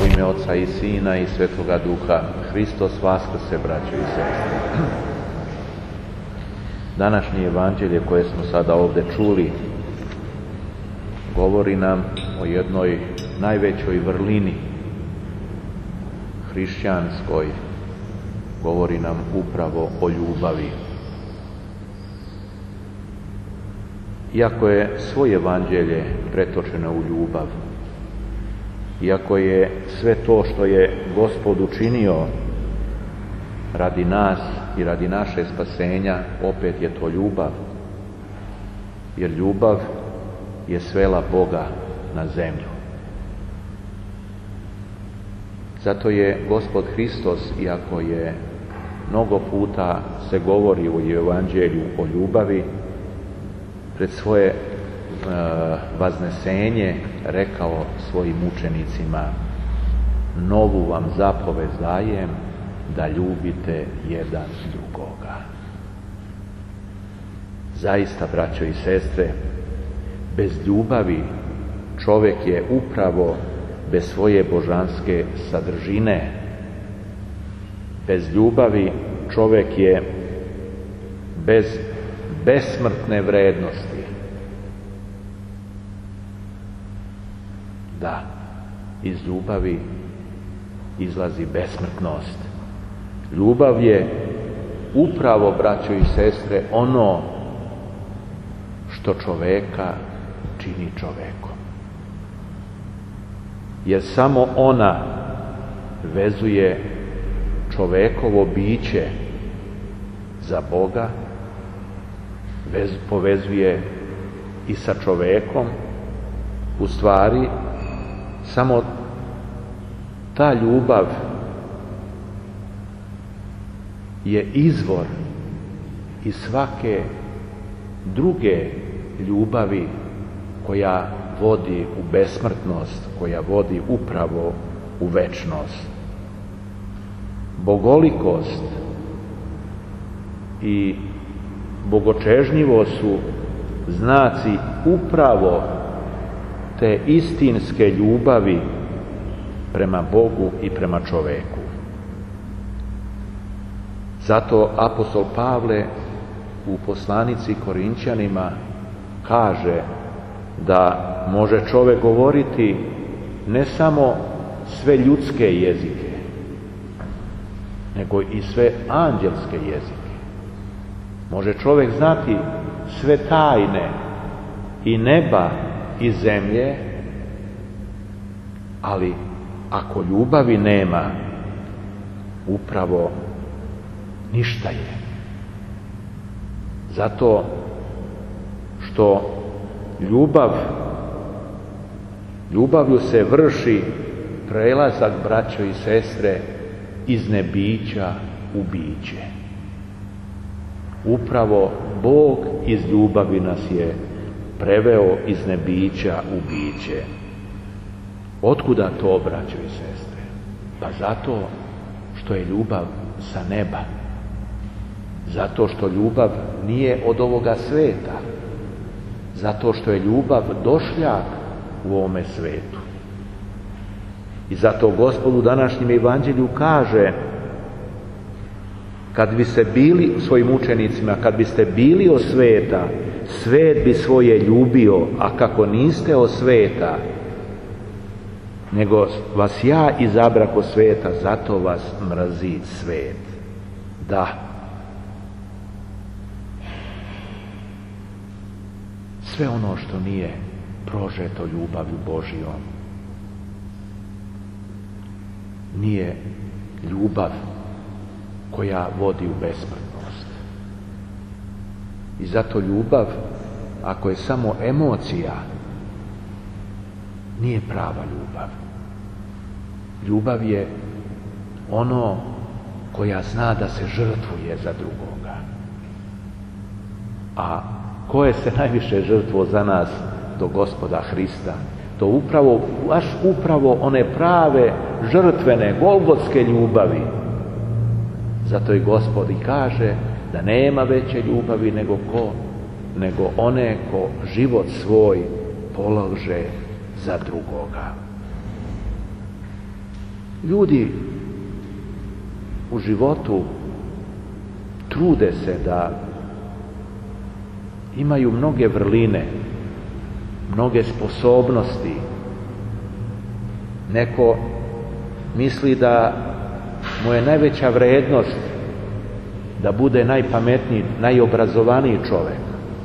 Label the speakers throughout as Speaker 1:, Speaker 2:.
Speaker 1: ime Oca i Sina i Svetoga Duha. Hristos vaskrse, braćo i sestre. Današnje evanđelje koje smo sada ovdje čuli govori nam o jednoj najvećoj vrlini hrišćanskoj, govori nam upravo o ljubavi. Iako je svoje evanđelje pretočeno u ljubav, iako je sve to što je Gospod učinio radi nas i radi naše spasenja, opet je to ljubav. Jer ljubav je svela Boga na zemlju. Zato je Gospod Hristos, iako je mnogo puta se govori u evanđelju o ljubavi, pred svoje vaznesenje rekao svojim učenicima: novu vam zapovest dajem, da ljubite jedan drugoga. Zaista, braćo i sestre, bez ljubavi čovjek je upravo bez svoje božanske sadržine. Bez ljubavi čovjek je bez besmrtne vrednosti. Da, iz ljubavi izlazi besmrtnost. Ljubav je upravo, braćo i sestre, ono što čoveka čini čovekom. Jer samo ona vezuje čovekovo biće za Boga, povezuje i sa čovekom. U stvari, samo ta ljubav je izvor i svake druge ljubavi koja vodi u besmrtnost, koja vodi upravo u večnost. Bogolikost i bogočežnjivo su znaci upravo te istinske ljubavi prema Bogu i prema čoveku. Zato apostol Pavle u poslanici Korinćanima kaže da može čovjek govoriti ne samo sve ljudske jezike, nego i sve anđelske jezike. Može čovjek znati sve tajne i neba i zemlje, ali ako ljubavi nema, upravo ništa je. Zato što ljubavlju se vrši prelazak, braćo i sestre, iz nebića u biće. Upravo Bog iz ljubavi nas je preveo iz nebića u biće. Otkuda to, braćo i sestre? Pa zato što je ljubav sa neba. Zato što ljubav nije od ovoga sveta. Zato što je ljubav došljak u ovome svetu. I zato Gospod u današnjem evanđelju kaže: kad biste bili svojim učenicima, kad biste bili od sveta, svet bi svoje ljubio, a kako niste od sveta, nego vas ja izabrako sveta, zato vas mrzi svet. Da. Sve ono što nije prožeto ljubavlju Božijom nije ljubav koja vodi u besmrtnost. I zato ljubav, ako je samo emocija, nije prava ljubav. Ljubav je ono koja zna da se žrtvuje za drugoga. A ko je se najviše žrtvo za nas? Do Gospoda Hrista. To upravo one prave, žrtvene, golgotske ljubavi. Zato i Gospod i kaže da nema veće ljubavi nego one ko život svoj polože za drugoga. Ljudi u životu trude se da imaju mnoge vrline, mnoge sposobnosti. Neko misli da mu je najveća vrednost da bude najpametniji, najobrazovaniji čovjek.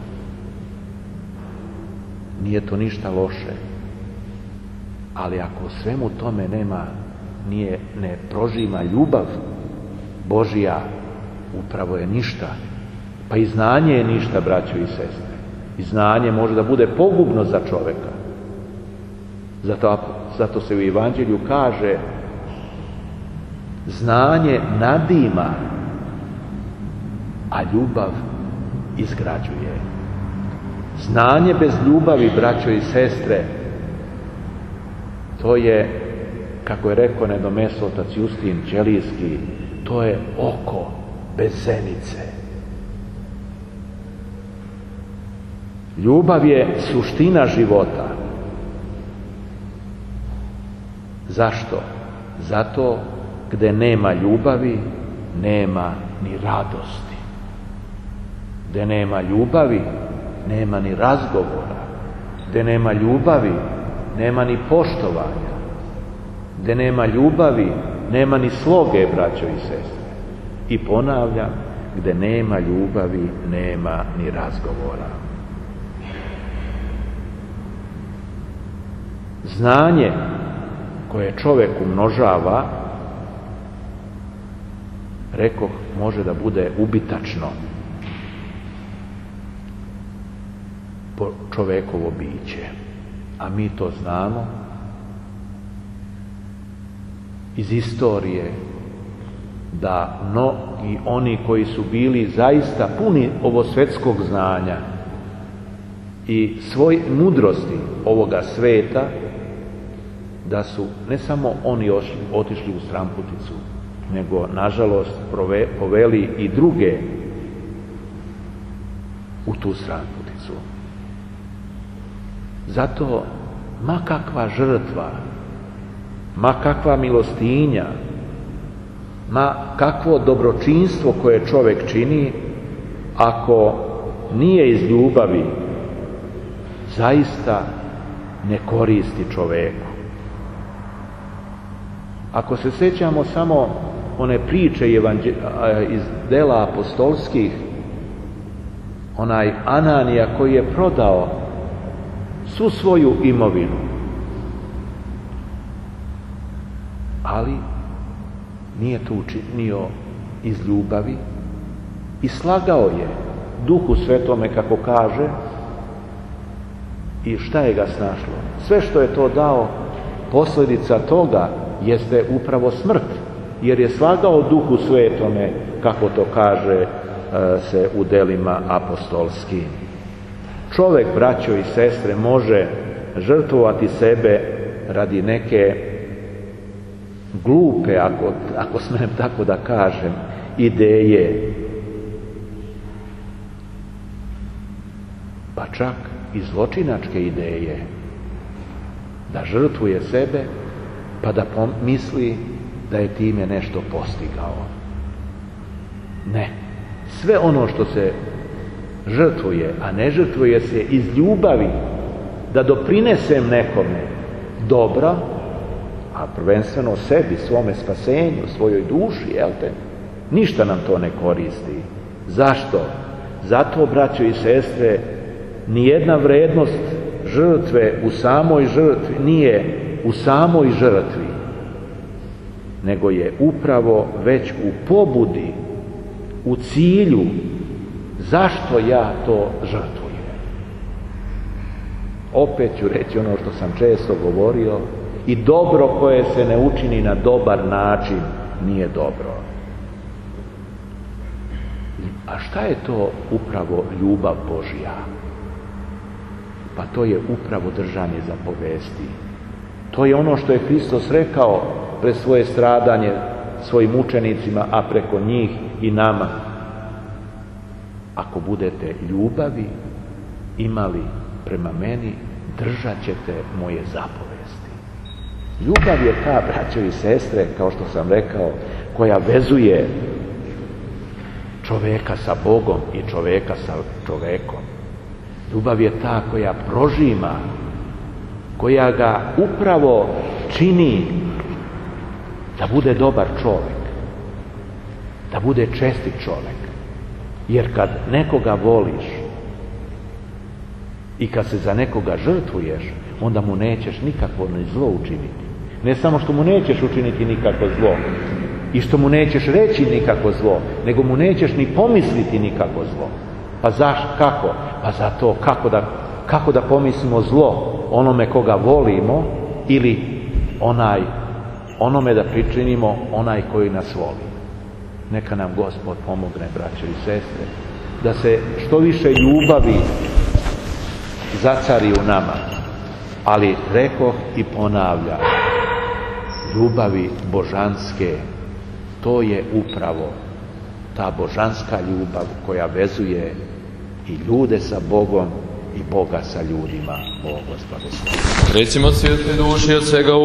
Speaker 1: Nije to ništa loše. Ali ako svemu tome ne prožima ljubav Božja, upravo je ništa. Pa i znanje je ništa, braćo i sestre. I znanje može da bude pogubno za čovjeka. Zato se u Evanđelju kaže: znanje nadima, a ljubav izgrađuje. Znanje bez ljubavi, braćo i sestre, to je, kako je rekao nedomeso otac Justin Ćelijski, to je oko bez zenice. Ljubav je suština života. Zašto? Zato gdje nema ljubavi, nema ni radosti. Gdje nema ljubavi, nema ni razgovora. Gdje nema ljubavi, nema ni poštovanja. Gdje nema ljubavi, nema ni sloge, braćo i sestre. I ponavljam, gdje nema ljubavi, nema ni razgovora. Znanje koje čovjek umnožava, rekoh, može da bude ubitačno po čovjekovo biće. A mi to znamo iz istorije, da mnogi oni koji su bili zaista puni ovo svjetskog znanja i svoj mudrosti ovoga sveta, da su ne samo oni otišli u stramputicu, nego nažalost poveli i druge u tu stramputicu. Zato ma kakva žrtva, ma kakva milostinja, ma kakvo dobročinstvo koje čovjek čini, ako nije iz ljubavi, zaista ne koristi čovjeku. Ako se sjećamo samo one priče iz dela apostolskih, onaj Ananija koji je prodao svu svoju imovinu, ali nije to učinio iz ljubavi i slagao je Duhu Svetome, kako kaže, i šta je ga snašlo? Sve što je to dao, posljedica toga jeste upravo smrt, jer je slagao Duhu Svetome, kako to kaže se u delima apostolskim. Čovjek, braćo i sestre, može žrtvovati sebe radi neke glupe, ako smijem tako da kažem, ideje, pa čak i zločinačke ideje, da žrtvuje sebe pa da pomisli da je time nešto postigao. Ne. Sve ono što se žrtvuje, a ne žrtvuje se iz ljubavi, da doprinesem nekome dobra, a prvenstveno sebi, svome spasenju, svojoj duši, jel te? Ništa nam to ne koristi. Zašto? Zato, braćo i sestre, nijedna vrednost žrtve u samoj žrtvi nije u samoj žrtvi, nego je upravo već u pobudi, u cilju, zašto ja to žrtvujem. Opet ću reći ono što sam često govorio, i dobro koje se ne učini na dobar način nije dobro. A šta je to upravo ljubav Božja? Pa to je upravo držanje zapovesti. To je ono što je Hristos rekao pred svoje stradanje svojim učenicima, a preko njih i nama. Ako budete ljubavi imali prema meni, držat ćete moje zapovesti. Ljubav je ta, braćo i sestre, kao što sam rekao, koja vezuje čoveka sa Bogom i čoveka sa čovekom. Ljubav je ta koja prožima, koja ga upravo čini da bude dobar čovek, da bude čestit čovek. Jer kad nekoga voliš i kad se za nekoga žrtvuješ, onda mu nećeš nikakvo ni zlo učiniti. Ne samo što mu nećeš učiniti nikakvo zlo i što mu nećeš reći nikakvo zlo, nego mu nećeš ni pomisliti nikakvo zlo. Pa zašto? Kako? Pa zato kako da pomislimo zlo onome koga volimo ili onome da pričinimo onaj koji nas voli. Neka nam Gospod pomogne, braćo i sestre, da se što više ljubavi zacari u nama. Ali rekoh i ponavljam, ljubavi božanske, to je upravo ta božanska ljubav koja vezuje i ljude sa Bogom i Boga sa ljudima. Bog vas blagoslovi.
Speaker 2: Recimo, svijetli duši od svega